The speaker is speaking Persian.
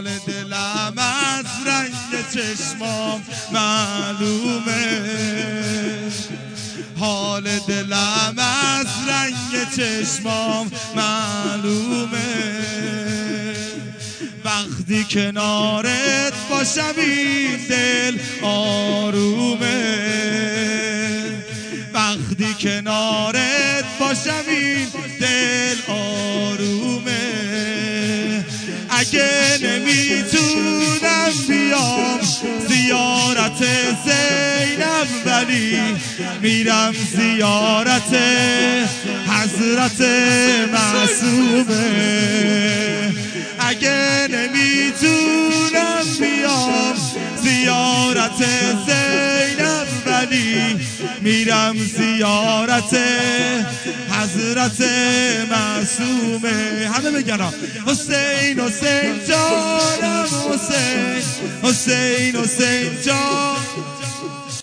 حال دلم از رنگ چشمام معلومه، حال دلم از رنگ چشمام معلومه. وقتی کنارت باشم این دل آرومه، وقتی کنارت باشم این دل آرومه. اگه نمیتونم بیام زیارت زینب ولی میرم زیارت حضرت معصومه. اگه نمیتونم بیام زیارت زینب ولی میرم زیارت حضرت معصومه. همه بگن حسین حسین جانم، حسین حسین حسین جان.